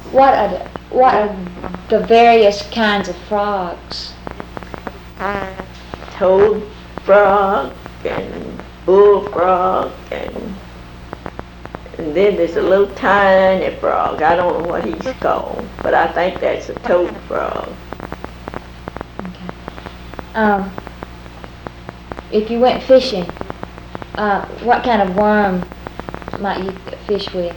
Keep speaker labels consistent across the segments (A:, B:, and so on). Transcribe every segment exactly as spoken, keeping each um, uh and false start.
A: What are the, what are the various kinds of frogs?
B: Toad frog and bullfrog and, and then there's a little tiny frog. I don't know what he's called, but I think that's a toad frog.
A: Okay. Um, if you went fishing, uh, what kind of worm might you fish with?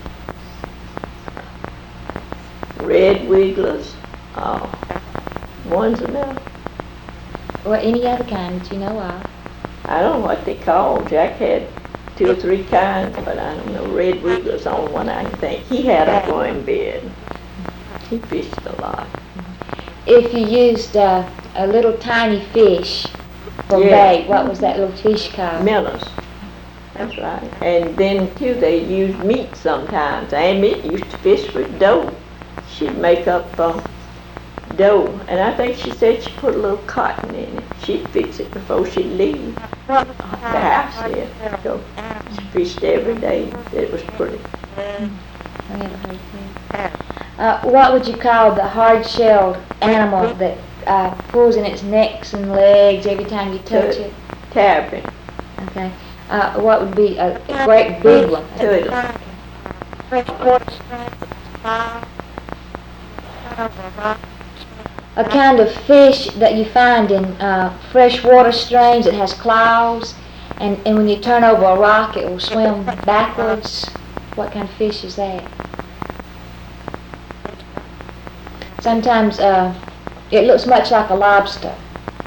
B: Red wigglers, uh, one's enough.
A: Or any other kind that you know of?
B: I don't know what they call. Jack had two or three kinds, but I don't know. Red wiggler's the only one I can think. He had a worm bed. He fished a lot.
A: If you used uh, a little tiny fish for
B: Yeah.
A: bait, what was that little fish called?
B: Minnows. That's right. And then too, they used meat sometimes. Aunt Mitt used to fish with dough. She'd make up uh, dough, and I think she said she put a little cotton in it. She'd fix it before she'd leave the house there. So she fished every day. It was pretty.
A: I never heard of that. Uh, what would you call the hard-shelled animal that uh, pulls in its necks and legs every time you touch
B: Tur-
A: it?
B: Terrapin.
A: Okay. Uh, what would be a, a great big one?
B: Turtle.
A: A kind of fish that you find in uh, freshwater streams that has claws, and, and when you turn over a rock it will swim backwards. What kind of fish is that? Sometimes uh, it looks much like a lobster,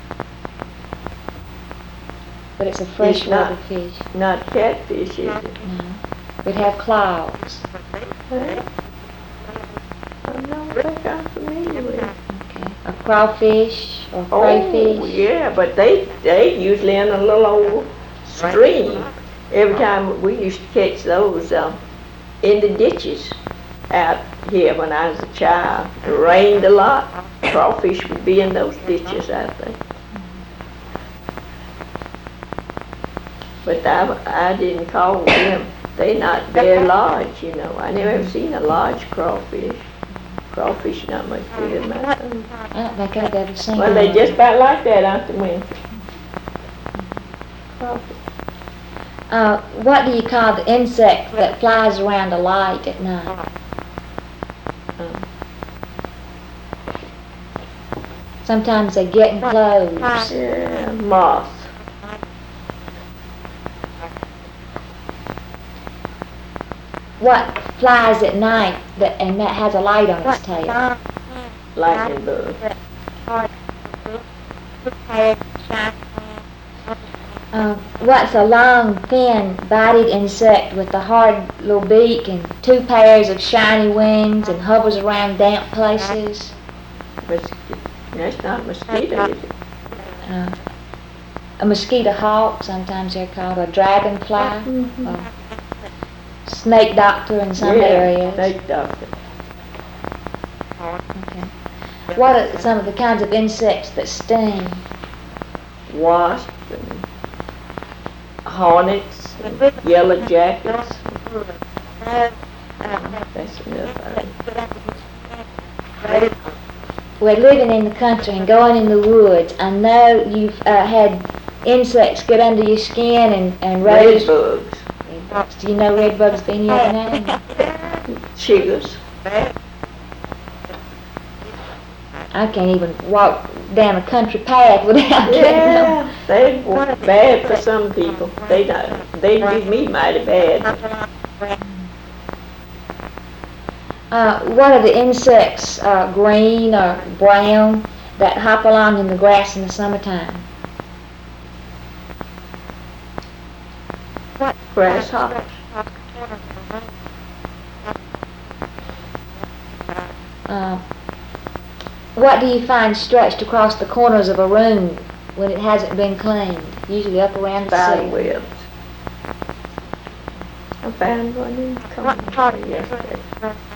A: but it's a freshwater
B: not.
A: fish.
B: Not catfish, is it?
A: No. It have claws.
B: I don't think I'm familiar with it.
A: Okay. A crawfish or
B: Oh,
A: crayfish.
B: yeah, but they they usually in a little old stream. Every time we used to catch those uh, in the ditches out here when I was a child. It rained a lot. Crawfish would be in those ditches out there. But I, I didn't call them. They're not very large, you know. I never ever seen a large crawfish. Crawfish not much bigger than that.
A: I don't think I've ever seen
B: Well,
A: one.
B: they just about like that out the winter. Crawfish.
A: Uh, what do you call the insect that flies around a light at night?
B: Um,
A: Sometimes they get in clothes.
B: yeah, moth.
A: What flies at night that and that has a light on its tail?
B: Lightning bug.
A: Uh, what's a long, thin, bodied insect with a hard little beak and two pairs of shiny wings and hovers around damp places?
B: Mosquito. That's not mosquito, is it?
A: Uh, a mosquito hawk, sometimes they're called, a dragonfly,
B: Mm-hmm.
A: or snake doctor in some
B: yeah,
A: areas.
B: snake doctor.
A: Okay. What are some of the kinds of insects that sting?
B: Wasp and hornets and yellow jackets. That's another thing.
A: We're living in the country and going in the woods. I know you've uh, had insects get under your skin and, and raise...
B: Redbugs.
A: Do you know redbugs by any other name?
B: Chiggers.
A: I can't even walk down a country path without getting them.
B: Yeah, they were bad for some people. They not, they do me mighty bad.
A: Uh, what are the insects, uh, green or brown, that hop along in the grass in the summertime?
B: Grasshoppers.
A: Uh, what do you find stretched across the corners of a room when it hasn't been cleaned? Usually up around the
B: Spider
A: ceiling.
B: webs. I found one in the corner yesterday.